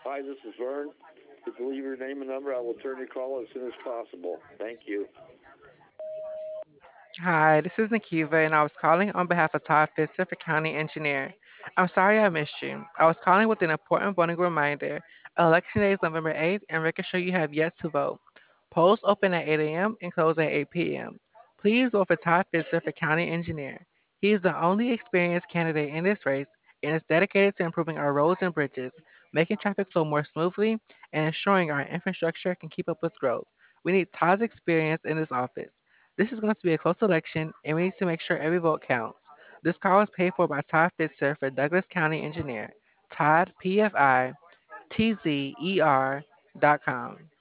Hi, this is Vern. If you leave your name and number, I will turn your call as soon as possible. Thank you. Hi, this is Nikiva, and I was calling on behalf of Todd Fisher for County Engineer. I'm sorry I missed you. I was calling with an important voting reminder. Election day is November 8th, and record show you have yet to vote. Polls open at 8 a.m. and close at 8 p.m. Please vote for Todd Fisher for County Engineer. He is the only experienced candidate in this race and is dedicated to improving our roads and bridges, making traffic flow more smoothly, and ensuring our infrastructure can keep up with growth. We need Todd's experience in this office. This is going to be a close election, and we need to make sure every vote counts. This call is paid for by Todd Fitzer for Douglas County Engineer. Todd, PFI, TZER.com.